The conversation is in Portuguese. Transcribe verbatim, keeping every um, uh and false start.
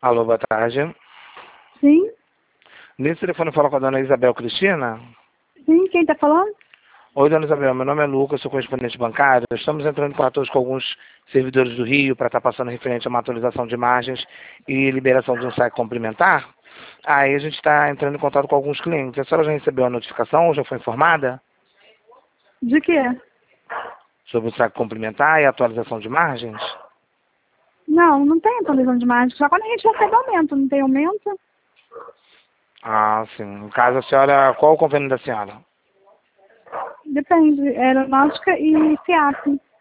Alô, boa tarde. Sim, Nesse telefone fala com a dona Isabel Cristina. sim, quem está falando? Oi, dona Isabel, meu nome é Lucas, sou correspondente bancário. Estamos entrando em contato com alguns servidores do Rio para estar passando referente a uma atualização de margens e liberação de um saque complementar. Aí a gente está entrando em contato com alguns clientes. A senhora já recebeu a notificação ou já foi informada De quê? sobre o saque complementar e a atualização de margens? Não, não tem atualização de margem. Só quando a gente recebe aumento, não tem aumento? Ah, sim. No caso, a senhora, qual o convênio da senhora? Depende, aeronáutica e FIAP.